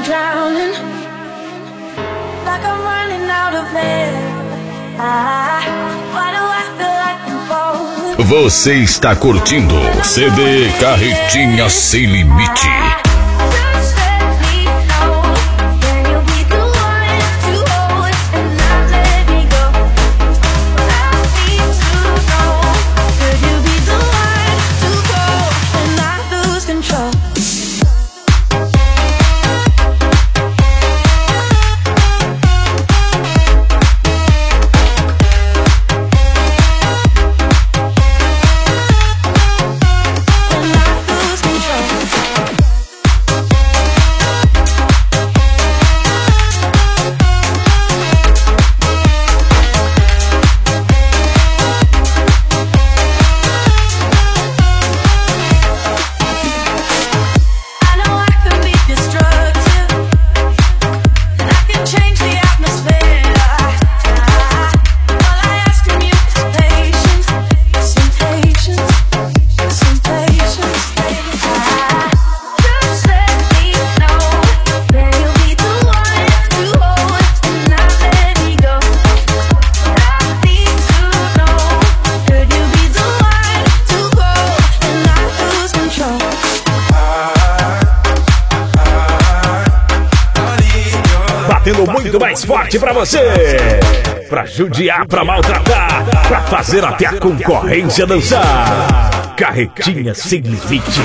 drowning, like I'm running out of air. Why do I feel like I'm falling? Você está curtindo CD Carretinha Sem Limite. Batendo muito mais forte pra você, pra judiar, pra maltratar, pra fazer até a concorrência dançar. Carretinha Sem Limite.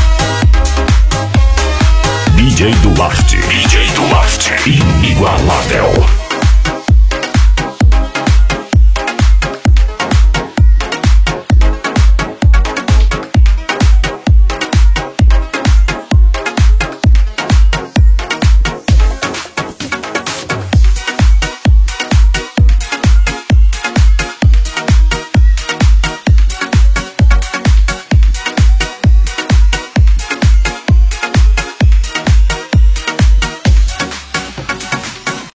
DJ Duarte, inigualável.